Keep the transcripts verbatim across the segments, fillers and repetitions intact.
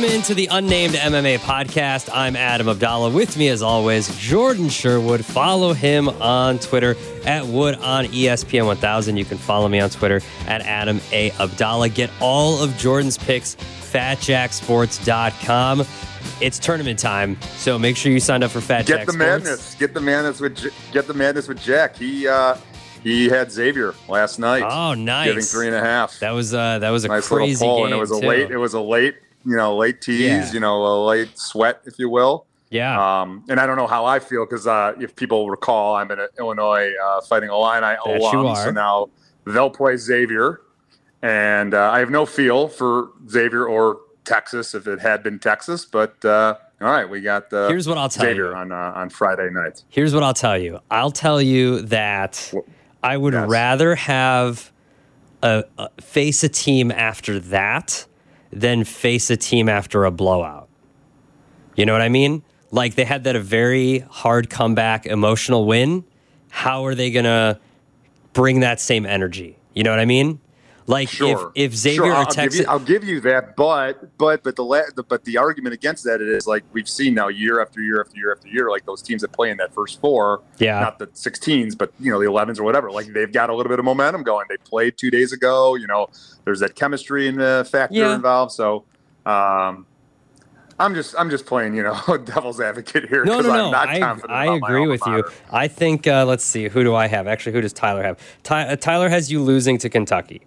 Welcome into the Unnamed M M A Podcast. I'm Adam Abdallah. With me, as always, Jordan Sherwood. Follow him on Twitter at Wood on E S P N one thousand. You can follow me on Twitter at Adam A. Abdallah. Get all of Jordan's picks, fat jack sports dot com. It's tournament time, so make sure you signed up for Fat Get Jack the Sports. madness. Get the madness with J- get the madness with Jack. He uh, he had Xavier last night. Oh, nice! Giving three and a half. That was uh, that was a nice crazy little pull, game and it was a too. late. It was a late, you know, late tease. Yeah. You know, a late sweat, if you will. Yeah. Um, and I don't know how I feel because uh, if people recall, I'm an Illinois uh, Fighting Illini That you alum, are. so now they'll play Xavier, and uh, I have no feel for Xavier or Texas if it had been Texas, but. Uh, All right, we got uh, Here's what I'll tell Xavier you. on uh, on Friday night. Here's what I'll tell you. I'll tell you that I would Yes. rather have a, a face a team after that than face a team after a blowout. You know what I mean? Like they had that a very hard comeback, emotional win. How are they gonna bring that same energy? You know what I mean? Like Sure. if if Xavier sure. or I'll, Texas, give you, I'll give you that, but but but the, la- the but the argument against that is like we've seen now year after year after year after year, like those teams that play in that first four, Yeah. not the sixteens, but you know the elevens or whatever. Like they've got a little bit of momentum going. They played two days ago. You know, there's that chemistry and the factor Yeah. involved. So. Um, I'm just, I'm just playing, you know, devil's advocate here. No, 'cause no, I'm no. not I, confident I about my agree alma with you. mater. I think, uh, let's see, who do I have? Actually, who does Tyler have? Ty- uh, Tyler has you losing to Kentucky.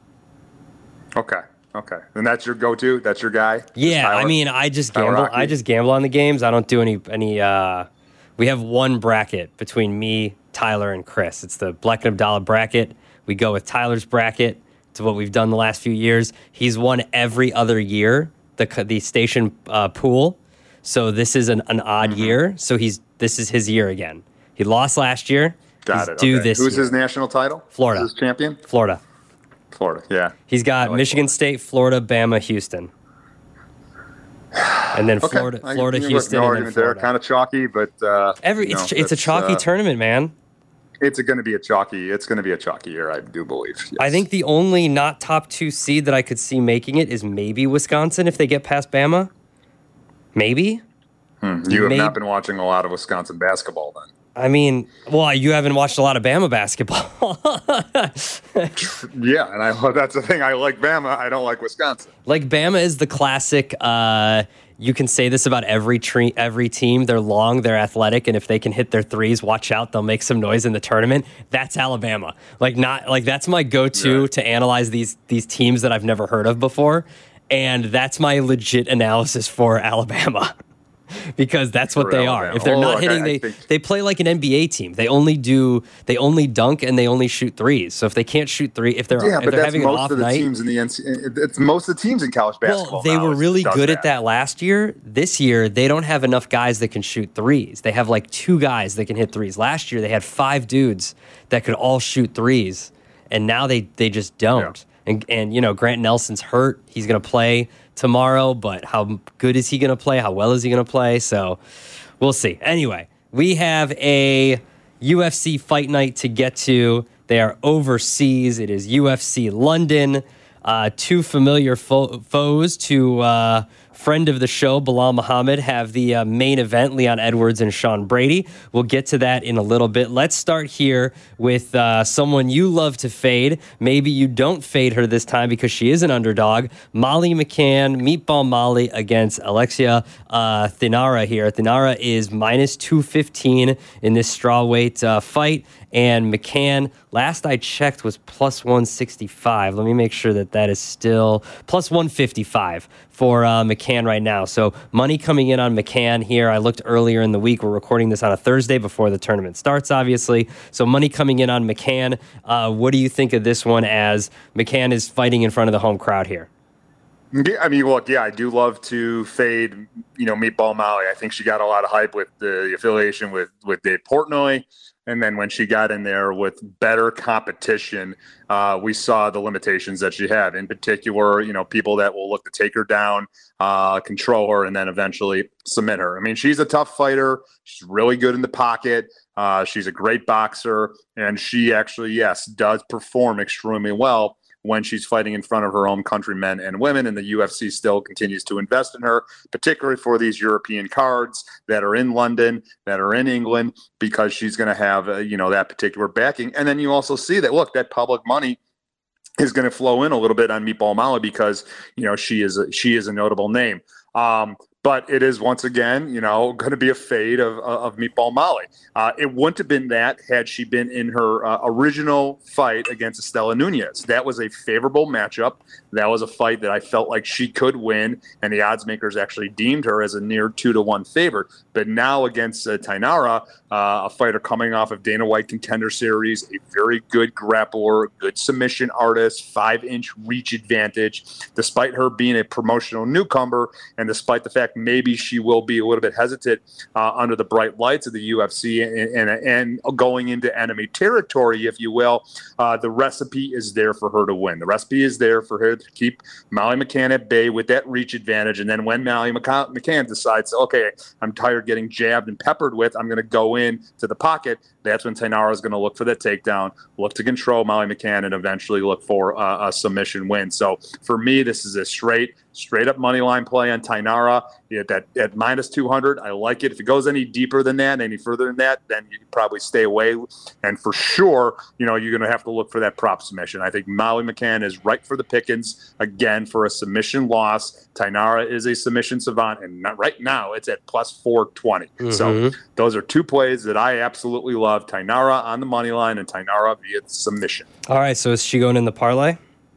Okay, okay, and that's your go-to. That's your guy. Yeah, Tyler? I mean, I just Tyler gamble. Rocky? I just gamble on the games. I don't do any any. Uh, we have one bracket between me, Tyler, and Chris. It's the Black and Abdallah bracket. We go with Tyler's bracket. It's what we've done the last few years. He's won every other year the the station uh, pool. So this is an, an odd Mm-hmm. year. So he's this is his year again. He lost last year. Got he's it. due okay. this Who's year. his national title? Florida. Who's his champion? Florida. Florida. Yeah. He's got I like Michigan Florida. State, Florida, Bama, Houston. And then Okay. Florida, I- Florida, you know, Houston, no and then argument there. Florida. Kind of chalky, but uh, Every you know, it's, it's a that's, chalky uh, tournament, man. It's going to be a chalky. It's going to be a chalky year, I do believe. Yes. I think the only not top two seed that I could see making it is maybe Wisconsin if they get past Bama. Maybe. Hmm. you have maybe- not been watching a lot of Wisconsin basketball, then. I mean, well, you haven't watched a lot of Bama basketball. Yeah, and I that's the thing. I like Bama. I don't like Wisconsin. Like Bama is the classic. Uh, you can say this about every tre- every team. They're long, they're athletic, and if they can hit their threes, watch out, they'll make some noise in the tournament. That's Alabama. Like not like that's my go-to Yeah. to analyze these these teams that I've never heard of before, and that's my legit analysis for Alabama. Because that's what For they are. Alabama. If they're Oh, not look, hitting, I- I they think- they play like an N B A team. They only do they only dunk and they only shoot threes. So if they can't shoot three, if they're Yeah, if but they're that's having an most off of the night, teams in the N C. It's most of the teams in college basketball. well, they now were is- really does good at that last year. This year, they don't have enough guys that can shoot threes. They have like two guys that can hit threes. Last year, they had five dudes that could all shoot threes, and now they they just don't. And and you know, Grant Nelson's hurt. He's going to play tomorrow, but how good is he going to play? How well is he going to play? So we'll see. Anyway, we have a U F C fight night to get to. They are overseas. It is U F C London. Uh, two familiar fo- foes to uh, friend of the show, Bilal Muhammad, have the uh, main event, Leon Edwards and Sean Brady. We'll get to that in a little bit. Let's start here with uh, someone you love to fade. Maybe you don't fade her this time because she is an underdog. Molly McCann, Meatball Molly against Alexia uh, Thinara here. Thinara is minus two fifteen in this strawweight uh, fight. And McCann, last I checked, was plus one sixty-five. Let me make sure that that is still plus one fifty-five for uh, McCann right now. So money coming in on McCann here. I looked earlier in the week. We're recording this on a Thursday before the tournament starts, obviously. So money coming in on McCann. Uh, what do you think of this one as McCann is fighting in front of the home crowd here? Yeah, I mean, look, yeah, I do love to fade, you know, Meatball Molly. I think she got a lot of hype with the affiliation with, with Dave Portnoy. And then when she got in there with better competition, uh, we saw the limitations that she had. In particular, you know, people that will look to take her down, uh, control her, and then eventually submit her. I mean, she's a tough fighter. She's really good in the pocket. Uh, she's a great boxer. And she actually, yes, does perform extremely well when she's fighting in front of her own countrymen and women. And the U F C still continues to invest in her, particularly for these European cards that are in London, that are in England, because she's going to have, uh, you know, that particular backing. And then you also see that, look, that public money is going to flow in a little bit on Meatball Molly because, you know, she is a, she is a notable name. Um, But it is, once again, you know, going to be a fade of, of Meatball Molly. Uh, it wouldn't have been that had she been in her uh, original fight against Estela Nunez. That was a favorable matchup. That was a fight that I felt like she could win, and the odds makers actually deemed her as a near two to one favorite. But now against uh, Tainara, uh, a fighter coming off of Dana White Contender Series, a very good grappler, good submission artist, five-inch reach advantage, despite her being a promotional newcomer, and despite the fact maybe she will be a little bit hesitant uh, under the bright lights of the U F C and, and, and going into enemy territory, if you will, uh, the recipe is there for her to win. The recipe is there for her to keep Molly McCann at bay with that reach advantage. And then when Molly McCann decides, okay, I'm tired getting jabbed and peppered with, I'm going to go in to the pocket, that's when Tainara is going to look for that takedown, look to control Molly McCann, and eventually look for uh, a submission win. So for me, this is a straight, straight up money line play on Tainara at that at minus two hundred. I like it. If it goes any deeper than that, any further than that, then you can probably stay away. And for sure, you know, you're going to have to look for that prop submission. I think Molly McCann is right for the pickings again for a submission loss. Tainara is a submission savant, and not, right now it's at plus four twenty. Mm-hmm. So those are two plays that I absolutely love. Tainara on the money line and Tainara via submission. All right, so is she going in the parlay?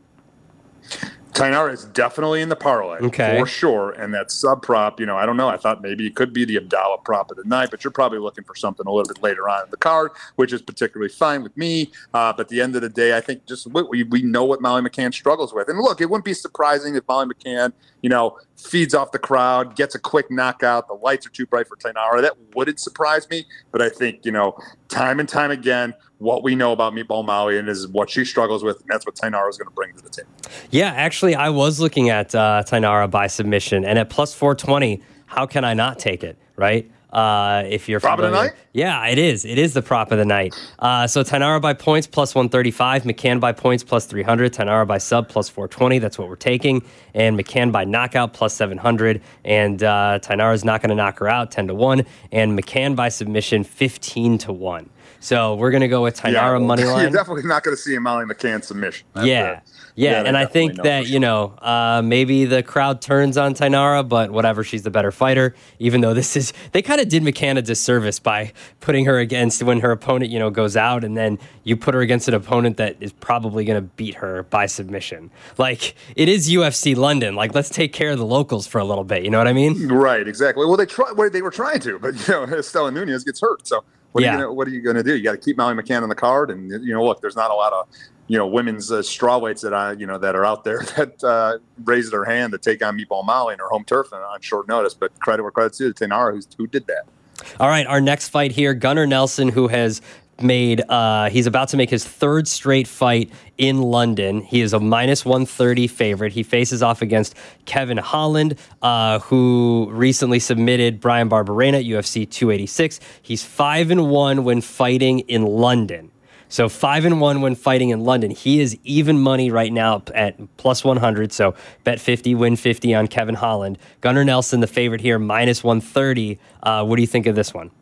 Tainara is definitely in the parlay, okay, for sure. And that sub prop, you know, I don't know. I thought maybe it could be the Abdallah prop of the night, but you're probably looking for something a little bit later on in the card, which is particularly fine with me. Uh, but at the end of the day, I think just we we know what Molly McCann struggles with. And look, it wouldn't be surprising if Molly McCann, you know, feeds off the crowd, gets a quick knockout. The lights are too bright for Tainara. That wouldn't surprise me. But I think, you know, time and time again, what we know about Meatball Molly and is what she struggles with, and that's what Tainara is going to bring to the table. Yeah, actually, I was looking at uh, Tainara by submission, and at plus four twenty, how can I not take it, right? Uh, if you're prop of the night? Yeah, it is. It is the prop of the night. Uh, so Tainara by points, plus one thirty-five. McCann by points, plus three hundred. Tainara by sub, plus four twenty. That's what we're taking. And McCann by knockout, plus seven hundred. And uh, Tainara's not going to knock her out, ten to one. And McCann by submission, fifteen to one. So we're going to go with Tainara yeah, money line. You're definitely not going to see a Molly McCann submission. That's yeah. It. Yeah, yeah and I think that, sure. you know, uh, maybe the crowd turns on Tainara, but whatever, she's the better fighter, even though this is, they kind of did McCann a disservice by putting her against when her opponent, you know, goes out, and then you put her against an opponent that is probably going to beat her by submission. Like, it is U F C London. Like, let's take care of the locals for a little bit, you know what I mean? Right, exactly. Well, they try, well, they were trying to, but, you know, Estela Nunez gets hurt, so what are, yeah. you gonna, what are you going to do? You got to keep Molly McCann on the card, and, you know, look, there's not a lot of, you know, women's uh, strawweights that I, you know, that are out there that uh, raised their hand to take on Meatball Molly in her home turf and on short notice. But credit where credit's due to Tainara, who's, who did that. All right, our next fight here, Gunnar Nelson, who has made, uh, he's about to make his third straight fight in London. He is a minus one thirty favorite. He faces off against Kevin Holland, uh, who recently submitted Brian Barberena at U F C two eighty-six. He's five and one when fighting in London. So five and one when fighting in London. He is even money right now at plus one hundred. So bet fifty, win fifty on Kevin Holland. Gunnar Nelson, the favorite here, minus one thirty. Uh, what do you think of this one?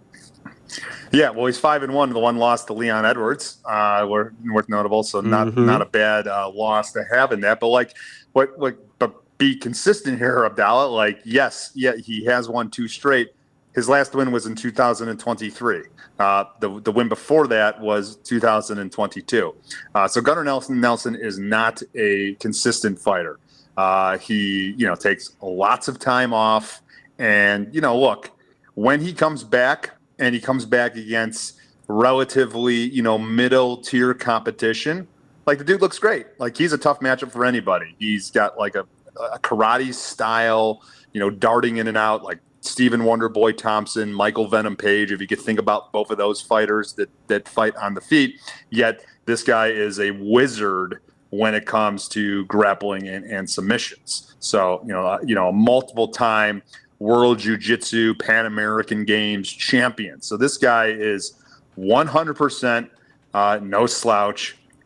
Yeah, well, he's five and one. The one loss to Leon Edwards, uh, worth notable. So not mm-hmm. not a bad uh, loss to have in that. But like, what what? But be consistent here, Abdallah. Like, yes, yeah, he has won two straight. His last win was in two thousand twenty-three. Uh, the the win before that was two thousand twenty-two. Uh, so Gunnar Nelson Nelson is not a consistent fighter. Uh, he you know takes lots of time off, and you know look, when he comes back and he comes back against relatively you know middle tier competition, like the dude looks great. Like he's a tough matchup for anybody. He's got like a, a karate style, you know, darting in and out like Stephen Wonderboy Thompson, Michael Venom Page, if you could think about both of those fighters that that fight on the feet. Yet this guy is a wizard when it comes to grappling and, and submissions. So, you know, uh, you know, a multiple time World Jiu-Jitsu, Pan American Games champion. So this guy is one hundred percent uh, no slouch.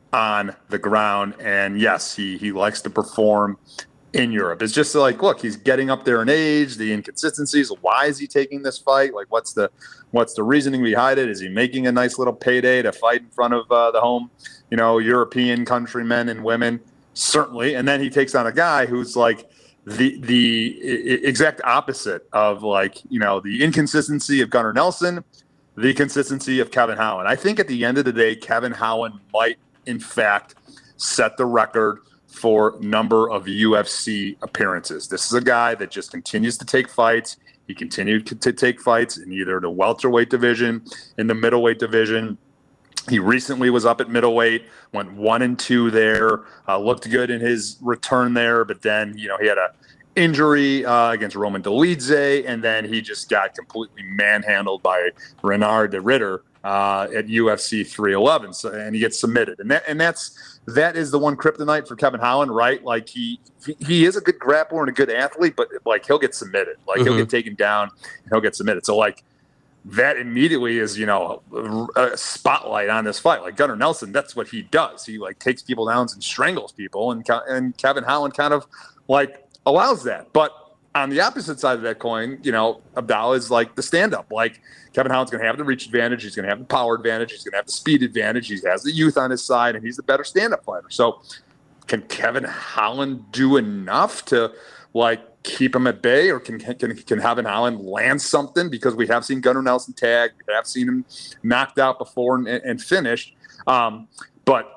on the ground. And yes, he he likes to perform in Europe. It's just like, look, he's getting up there in age, the inconsistencies. Why is he taking this fight? Like, what's the what's the reasoning behind it? Is he making a nice little payday to fight in front of uh, the home, you know, European countrymen and women? Certainly. And then he takes on a guy who's like the the exact opposite of, like, you know, the inconsistency of Gunnar Nelson, the consistency of Kevin Holland. I think at the end of the day, Kevin Holland might, in fact, set the record for number of U F C appearances. This is a guy that just continues to take fights. He continued to take fights in either the welterweight division, in the middleweight division. He recently was up at middleweight, went one and two there, uh, looked good in his return there, but then, you know, he had a injury uh, against Roman Dolidze, and then he just got completely manhandled by Renard de Ritter uh, at U F C three eleven. So, and he gets submitted, and that and that's that is the one kryptonite for Kevin Holland, right? Like he he is a good grappler and a good athlete, but like he'll get submitted, like mm-hmm. he'll get taken down and he'll get submitted. So like that immediately is, you know, a spotlight on this fight. Like Gunnar Nelson, that's what he does. He like takes people down and strangles people, and and Kevin Holland kind of like allows that. But on the opposite side of that coin, you know, Abdallah is like the stand-up. Like Kevin Holland's going to have the reach advantage. He's going to have the power advantage. He's going to have the speed advantage. He has the youth on his side, and he's the better stand-up fighter. So can Kevin Holland do enough to, like, keep him at bay, or can can, can Kevin Holland land something? Because we have seen Gunnar Nelson tag. We have seen him knocked out before and, and finished. Um, but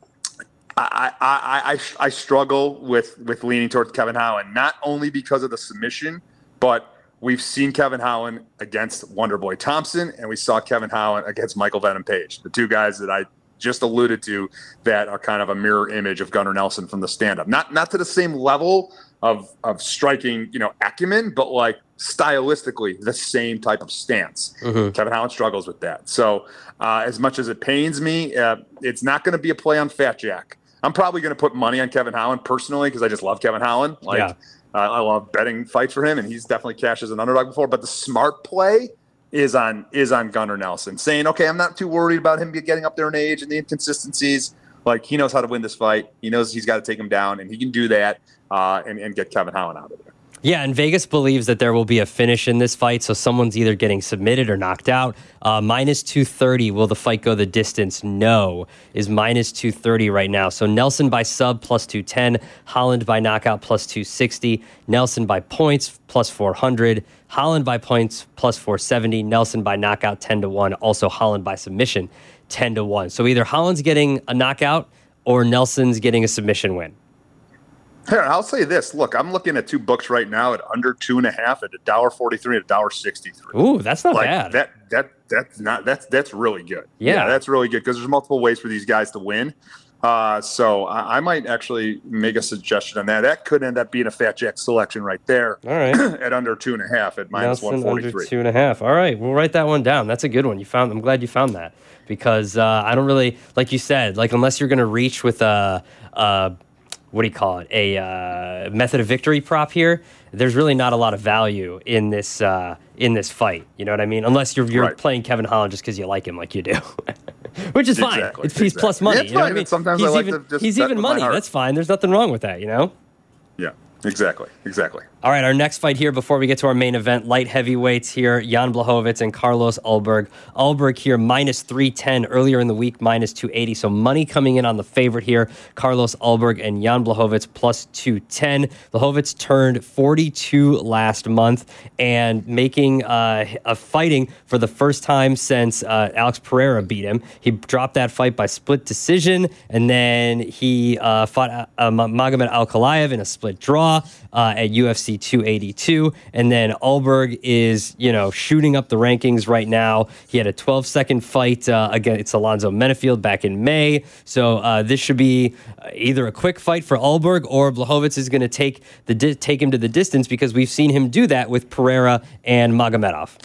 I, I, I, I struggle with, with leaning towards Kevin Holland, not only because of the submission, but we've seen Kevin Holland against Wonderboy Thompson, and we saw Kevin Holland against Michael Venom Page, the two guys that I just alluded to that are kind of a mirror image of Gunnar Nelson from the stand-up. Not not to the same level of of striking, you know, acumen, but like stylistically the same type of stance. Mm-hmm. Kevin Holland struggles with that. So uh, as much as it pains me, uh, it's not going to be a play on Fat Jack. I'm probably going to put money on Kevin Holland personally because I just love Kevin Holland. Like, yeah. uh, I love betting fights for him, and he's definitely cashed as an underdog before. But the smart play is on is on Gunnar Nelson, saying, okay, I'm not too worried about him getting up there in age and the inconsistencies. Like, he knows how to win this fight. He knows he's got to take him down, and he can do that uh, and, and get Kevin Holland out of there. Yeah, and Vegas believes that there will be a finish in this fight, so someone's either getting submitted or knocked out. Uh, minus two thirty, will the fight go the distance? No, is minus two thirty right now. So Nelson by sub, plus two ten. Holland by knockout, plus two sixty. Nelson by points, plus four hundred. Holland by points, plus four seventy. Nelson by knockout, ten to one. Also Holland by submission, ten to one. So either Holland's getting a knockout or Nelson's getting a submission win. Here, I'll say this. Look, I'm looking at two books right now at under two and a half at a dollar forty-three and a dollar sixty-three. Ooh, that's not like, bad. That that that's not that's that's really good. Yeah, yeah that's really good because there's multiple ways for these guys to win. Uh, so I, I might actually make a suggestion on that. That could end up being a Fat Jack selection right there. All right, at under two and a half at minus one forty-three. Under two and a half. All right, we'll write that one down. That's a good one. You found. I'm glad you found that because uh, I don't really, like you said, like unless you're going to reach with a. a what do you call it, a uh, method of victory prop here, there's really not a lot of value in this uh, in this fight. You know what I mean? Unless you're you're right. playing Kevin Holland just because you like him like you do. Which is fine. Exactly, it's, he's exactly. plus money. Yeah, it's you know fine. what I mean? Sometimes he's I like even, to just he's bet even with my money. heart. That's fine. There's nothing wrong with that, you know? Yeah. Exactly. Exactly. All right, our next fight here before we get to our main event, light heavyweights here, Jan Blachowicz and Carlos Ulberg. Ulberg here minus three ten, earlier in the week minus two eighty. So money coming in on the favorite here, Carlos Ulberg and Jan Blachowicz plus two ten. Blachowicz turned forty-two last month and making uh, a fighting for the first time since uh, Alex Pereira beat him. He dropped that fight by split decision, and then he uh, fought uh, Magomed Ankalaev in a split draw. Uh, at U F C two eighty-two, and then Ulberg is, you know, shooting up the rankings right now. He had a twelve second fight uh, against Alonzo Menefield back in May, so uh, this should be either a quick fight for Ulberg or Blachowicz is going to take the di- take him to the distance because we've seen him do that with Pereira and Magomedov.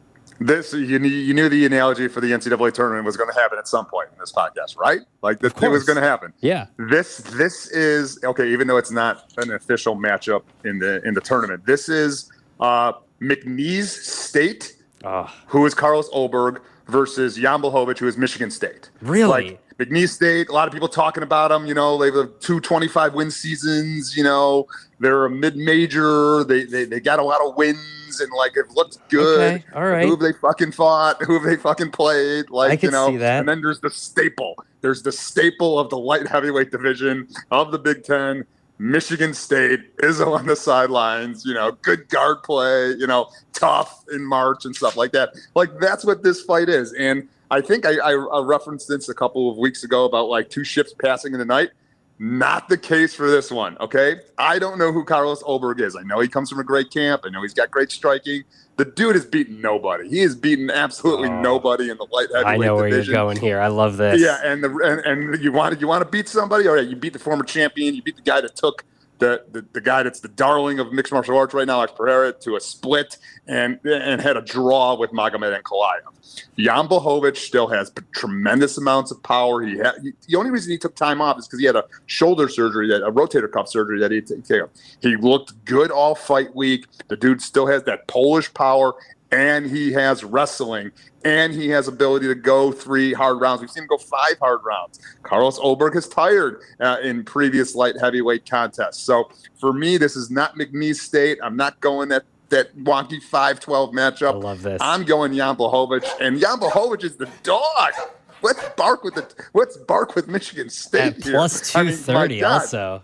This you knew, you knew the analogy for the N C double A tournament was going to happen at some point in this podcast, right? Like this thing was going to happen. Yeah. This this is okay, even though it's not an official matchup in the in the tournament. This is uh, McNeese State, oh. who is Carlos Ulberg, versus Jan Blachowicz, who is Michigan State. Really? Like McNeese State, a lot of people talking about them. You know, they have two twenty-five win seasons. You know, they're a mid-major. They, they they got a lot of wins and like it looked good. Okay, all right. Who have they fucking fought? Who have they fucking played? Like I can you know, see that. And then there's the staple. There's the staple of the light heavyweight division of the Big Ten. Michigan State is on the sidelines, you know, good guard play, you know, tough in March and stuff like that. Like, that's what this fight is. And I think I, I, I referenced this a couple of weeks ago about, like, two ships passing in the night. Not the case for this one, okay? I don't know who Carlos Ulberg is. I know he comes from a great camp. I know he's got great striking. The dude has beaten nobody. He has beaten absolutely oh, nobody in the light heavyweight division. I know where division. you're going here. I love this. Yeah, and the and, and you want you want to beat somebody? All right, you beat the former champion. You beat the guy that took the the, the guy that's the darling of mixed martial arts right now, Alex Pereira, to a split and and had a draw with Magomed Ankalaev. Jan Blachowicz still has tremendous amounts of power. He had he, the only reason he took time off is because he had a shoulder surgery, that a rotator cuff surgery that he had to take. He looked good all fight week. The dude still has that Polish power. And he has wrestling, and he has ability to go three hard rounds. We've seen him go five hard rounds. Carlos Ulberg has tired uh, in previous light heavyweight contests. So for me, this is not McNeese State. I'm not going that that wonky five twelve matchup. I love this. I'm going Jan Blachowicz, and Jan Blachowicz is the dog. Let's bark with the let's bark with Michigan State At here. plus two thirty, I mean, also.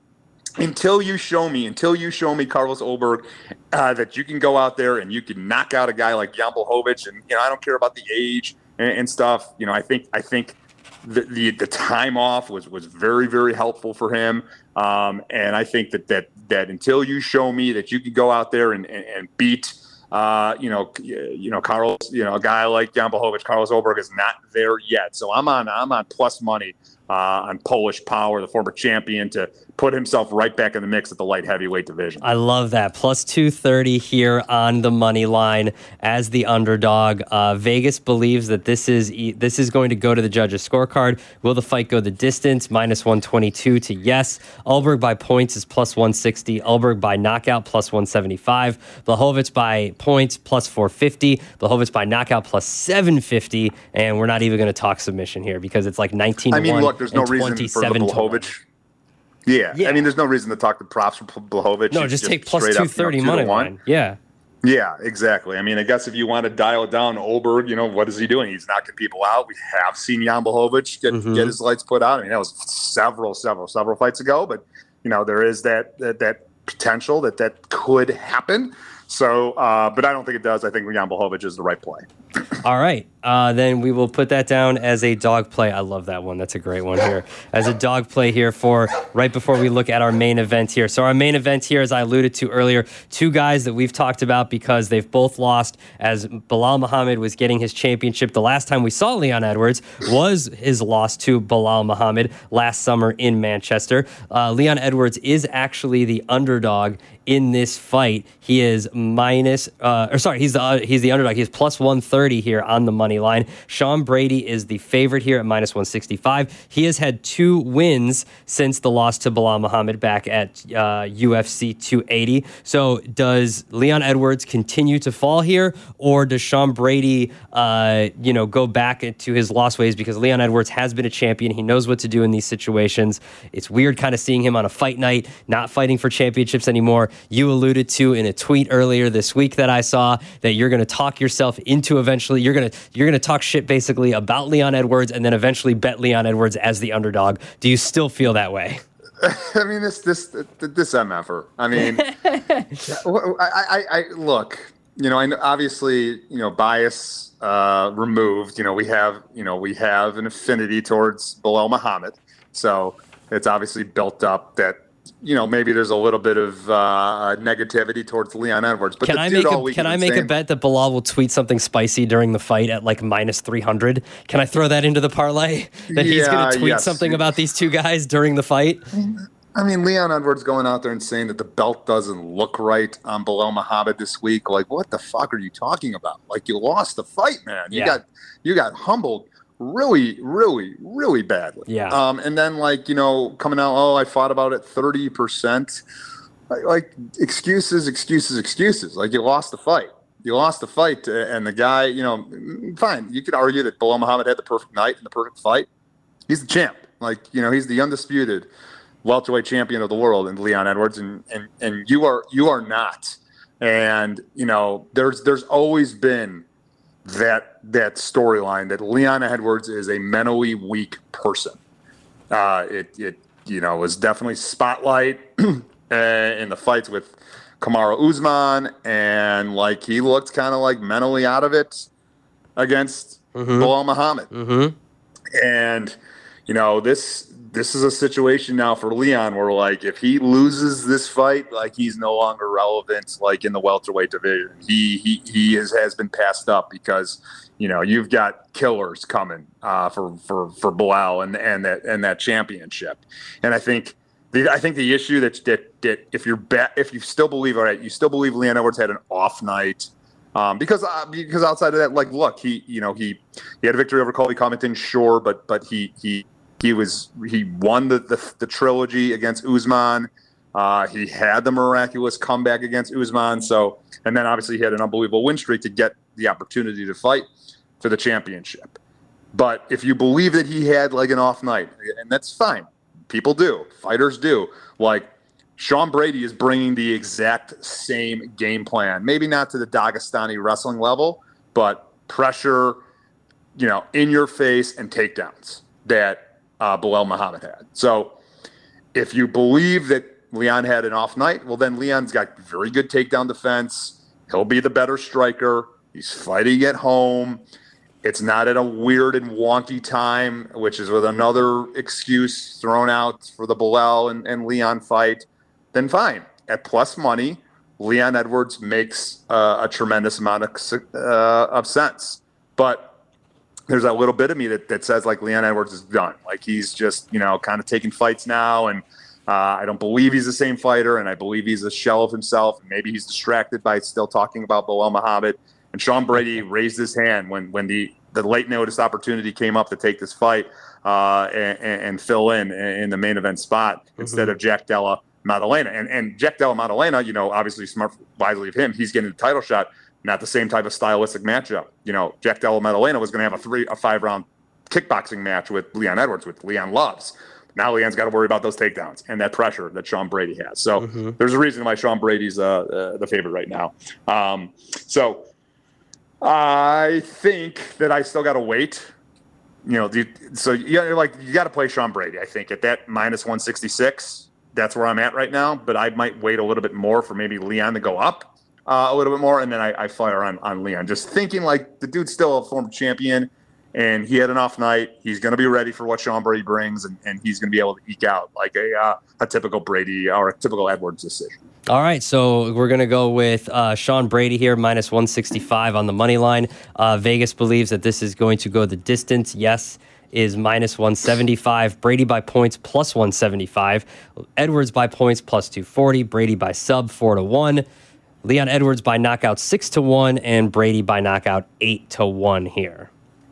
Until you show me, until you show me, Carlos Ulberg, uh, that you can go out there and you can knock out a guy like Jan Blachowicz, and you know I don't care about the age and, and stuff. You know, I think I think the, the the time off was was very very helpful for him, um, and I think that that that until you show me that you can go out there and and, and beat. Uh, you know, you know, Carlos, you know, a guy like Jan Blachowicz, Carlos Ulberg is not there yet. So I'm on, I'm on plus money uh, on Polish Power, the former champion, to put himself right back in the mix at the light heavyweight division. I love that. Plus two thirty here on the money line as the underdog. Uh, Vegas believes that this is this is going to go to the judges' scorecard. Will the fight go the distance? Minus one twenty-two to yes. Ulberg by points is plus one sixty. Ulberg by knockout plus one seventy-five. Blachowicz by points plus four fifty. Blachowicz by knockout plus seven fifty. And we're not even going to talk submission here because it's like nineteen to one. I mean, look, there's no reason for the Blachowicz. Yeah. yeah, I mean, there's no reason to talk the props for Blachowicz. No, just, just take plus two thirty you know, money line. Yeah. Yeah, exactly. I mean, I guess if you want to dial it down, Ulberg, you know, what is he doing? He's knocking people out. We have seen Jan Blachowicz get, mm-hmm. get his lights put out. I mean, that was several, several, several fights ago. But, you know, there is that that, that potential that that could happen. So, uh, but I don't think it does. I think Jan Blachowicz is the right play. All right. Uh, then we will put that down as a dog play. I love that one. That's a great one here. As a dog play here for right before we look at our main event here. So our main event here, as I alluded to earlier, two guys that we've talked about because they've both lost as Belal Muhammad was getting his championship. The last time we saw Leon Edwards was his loss to Belal Muhammad last summer in Manchester. Uh, Leon Edwards is actually the underdog in this fight. He is minus, uh, or sorry, he's the uh, he's the underdog. He's plus one thirty here on the money line. Sean Brady is the favorite here at minus one sixty-five. He has had two wins since the loss to Belal Muhammad back at uh, U F C two eighty. So does Leon Edwards continue to fall here, or does Sean Brady, uh, you know, go back to his lost ways? Because Leon Edwards has been a champion. He knows what to do in these situations. It's weird kind of seeing him on a fight night, not fighting for championships anymore. You alluded to in a tweet earlier this week that I saw that you're going to talk yourself into eventually, you're going to you're going to talk shit basically about Leon Edwards and then eventually bet Leon Edwards as the underdog. Do you still feel that way? I mean, this this this M F er. I mean, I, I, I look. You know, I know, obviously, you know, bias uh, removed. You know, we have you know we have an affinity towards Belal Muhammad, so it's obviously built up that. You know, maybe there's a little bit of uh, negativity towards Leon Edwards. But can I make a, can I make a bet that Belal will tweet something spicy during the fight at like minus three hundred? Can I throw that into the parlay? That he's yeah, going to tweet yes. something about these two guys during the fight? I mean, Leon Edwards going out there and saying that the belt doesn't look right on Belal Muhammad this week. Like, what the fuck are you talking about? Like, you lost the fight, man. You yeah. got you got humbled. Really, really, really badly. Yeah. Um, and then, like, you know, coming out, oh, I fought about it thirty percent. Like, like, excuses, excuses, excuses. Like, you lost the fight. You lost the fight. And the guy, you know, fine. You could argue that Belal Muhammad had the perfect night and the perfect fight. he's the champ. Like, you know, he's the undisputed welterweight champion of the world in Leon Edwards, and and and you are you are not. And you know, there's there's always been that that storyline that Leon Edwards is a mentally weak person. Uh, it it you know was definitely spotlight in the fights with Kamaru Usman, and like he looked kind of like mentally out of it against mm-hmm. Belal Muhammad. Mm-hmm. And you know, this this is a situation now for Leon where, like, if he loses this fight, like, he's no longer relevant, like, in the welterweight division. He he he is, has been passed up because, you know, you've got killers coming uh, for for for Belal and and that and that championship. And I think the I think the issue that that, that if you're bet if you still believe all right, you still believe Leon Edwards had an off night. Um, because uh, because outside of that, like, look, he you know he he had a victory over Colby Covington, sure, but but he he he was he won the the, the trilogy against Usman. Uh, he had the miraculous comeback against Usman. So, and then obviously he had an unbelievable win streak to get the opportunity to fight for the championship. But if you believe that he had like an off night, and that's fine, people do, fighters do, like. Sean Brady is bringing the exact same game plan, maybe not to the Dagestani wrestling level, but pressure, you know, in your face and takedowns that uh, Belal Muhammad had. So if you believe that Leon had an off night, well, then Leon's got very good takedown defense. He'll be the better striker. He's fighting at home. It's not at a weird and wonky time, which is with another excuse thrown out for the Belal and, and Leon fight. Then fine. At plus money, Leon Edwards makes uh, a tremendous amount of, uh, of sense. But there's a little bit of me that, that says, like, Leon Edwards is done. Like, he's just, you know, kind of taking fights now. And uh, I don't believe he's the same fighter. And I believe he's a shell of himself. And maybe he's distracted by still talking about Belal Muhammad. And Sean Brady raised his hand when, when the, the late notice opportunity came up to take this fight uh, and, and fill in in the main event spot mm-hmm. instead of Jack Della Maddalena. And and Jack Della Maddalena, you know, obviously smart wisely of him, he's getting the title shot, not the same type of stylistic matchup. You know, Jack Della Maddalena was going to have a three, a five round kickboxing match with Leon Edwards, with Leon loves. Now Leon's got to worry about those takedowns and that pressure that Sean Brady has. So mm-hmm. there's a reason why Sean Brady's uh, uh, the favorite right now. Um, so I think that I still got to wait. You know, the, so you're like, you got to play Sean Brady, I think, at that minus one sixty-six. That's where I'm at right now, but I might wait a little bit more for maybe Leon to go up uh, a little bit more, and then I, I fire on, on Leon. Just thinking, like, the dude's still a former champion, and he had an off night. He's going to be ready for what Sean Brady brings, and, and he's going to be able to eke out like a uh, a typical Brady or a typical Edwards decision. All right, so we're going to go with uh, Sean Brady here, minus one sixty-five on the money line. Uh, Vegas believes that this is going to go the distance. Yes, is minus one seventy-five. Brady by points plus one seventy-five. Edwards by points plus two forty. Brady by sub four to one. Leon Edwards by knockout six to one, and Brady by knockout eight to one here.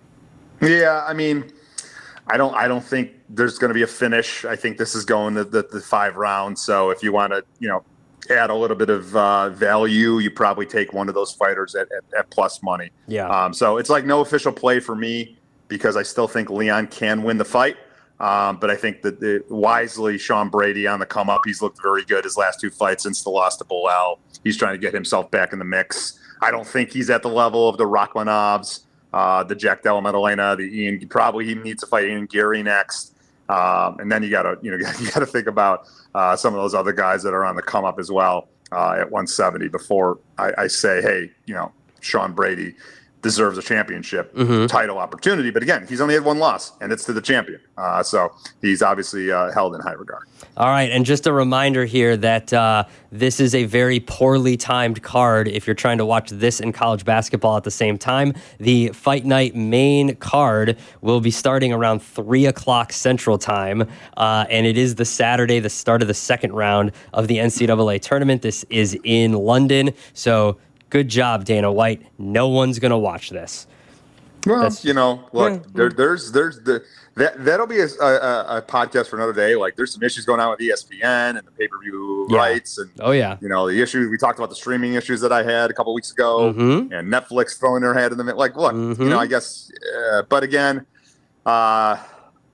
Yeah, I mean, I don't I don't think there's going to be a finish. I think this is going to the, the five rounds. So if you want to, you know, add a little bit of uh, value, you probably take one of those fighters at, at, at plus money. Yeah. Um, so it's like no official play for me, because I still think Leon can win the fight. Um, but I think that the, wisely, Sean Brady on the come up. He's looked very good his last two fights since the loss to Belal. He's trying to get himself back in the mix. I don't think he's at the level of the Rakhmanovs, uh, the Jack Della Maddalena, the Ian. Probably he needs to fight Ian Gary next. Um, and then you got to you know you got to think about uh, some of those other guys that are on the come up as well uh, at one seventy before I, I say, hey, you know, Sean Brady deserves a championship mm-hmm. title opportunity. But again, he's only had one loss, and it's to the champion. Uh, so he's obviously uh, held in high regard. All right, and just a reminder here that uh, this is a very poorly timed card if you're trying to watch this and college basketball at the same time. The Fight Night main card will be starting around three o'clock Central Time, uh, and it is the Saturday, the start of the second round of the N C double A tournament. This is in London, so good job, Dana White. No one's going to watch this. Well, That's, you know, look, yeah. there, there's there's the that that'll be a, a, a podcast for another day. Like, there's some issues going on with E S P N and the pay-per-view yeah. rights, and oh yeah, you know, the issues we talked about, the streaming issues that I had a couple weeks ago, mm-hmm. and Netflix throwing their head in the like. Look, mm-hmm. you know, I guess, uh, but again, uh,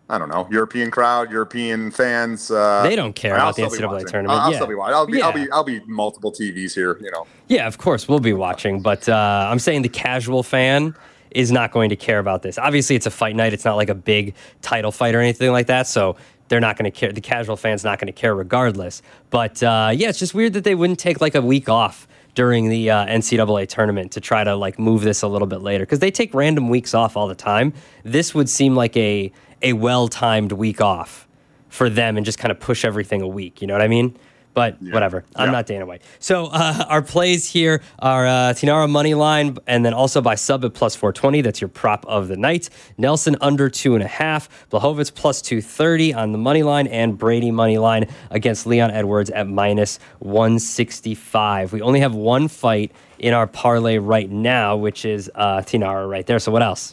I don't know, European crowd, European fans. Uh, They don't care I'll about the still N C be double A watching. tournament. I'll yeah. still be watching. I'll be, yeah. I'll be, I'll be multiple T Vs here. You know. Yeah, of course we'll be watching, but uh, I'm saying the casual fan is not going to care about this. Obviously, it's a fight night. It's not like a big title fight or anything like that, so they're not going to care. The casual fan's not going to care regardless. But uh, yeah, it's just weird that they wouldn't take like a week off during the uh, N C double A tournament to try to like move this a little bit later, because they take random weeks off all the time. This would seem like a a well-timed week off for them and just kind of push everything a week. You know what I mean? But yeah. whatever. I'm yeah. not Dana White. So uh, our plays here are uh, Tinara money line, and then also by sub at plus four twenty. That's your prop of the night. Nelson under two and a half. Blachowicz plus two thirty on the money line, and Brady money line against Leon Edwards at minus one sixty-five. We only have one fight in our parlay right now, which is uh, Tinara right there. So what else?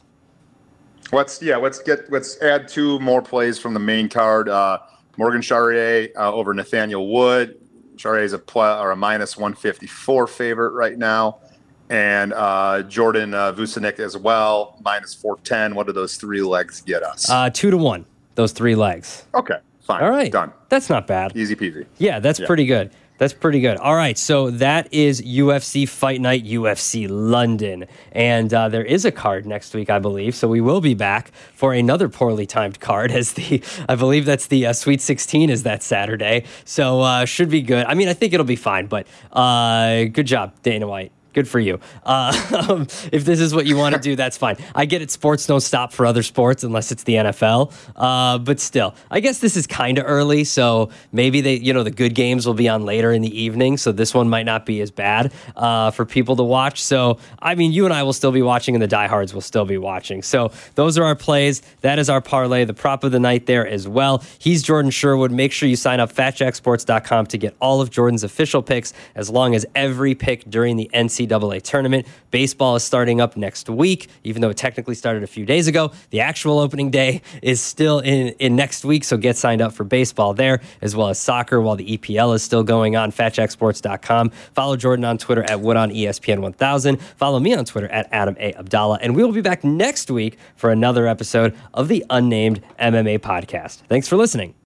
Let's yeah. Let's get let's add two more plays from the main card. Uh, Morgan Charrier uh, over Nathaniel Wood. Charrier is a pl- or a minus one fifty-four favorite right now, and uh, Jordan uh, Vucinic as well, minus four ten. What do those three legs get us? Uh, two to one. Those three legs. Okay, fine. All right, done. That's not bad. Easy peasy. Yeah, that's yeah. pretty good. That's pretty good. All right, so that is U F C Fight Night, U F C London. And uh, there is a card next week, I believe, so we will be back for another poorly timed card, as the, I believe that's the uh, Sweet sixteen is that Saturday. So uh, should be good. I mean, I think it'll be fine, but uh, good job, Dana White. Good for you. Uh, if this is what you want to do, that's fine. I get it. Sports don't stop for other sports unless it's the N F L. Uh, but still, I guess this is kind of early. So maybe they, you know, the good games will be on later in the evening. So this one might not be as bad uh, for people to watch. So, I mean, you and I will still be watching and the diehards will still be watching. So those are our plays. That is our parlay, the prop of the night there as well. He's Jordan Sherwood. Make sure you sign up fat jack sports dot com to get all of Jordan's official picks, as long as every pick during the N C double A tournament. Baseball is starting up next week, even though it technically started a few days ago. The actual opening day is still in, in next week, so get signed up for baseball there, as well as soccer while the E P L is still going on. fat jack sports dot com. Follow Jordan on Twitter at Wood on E S P N one thousand. Follow me on Twitter at Adam A. Abdallah. And we will be back next week for another episode of the Unnamed M M A Podcast. Thanks for listening.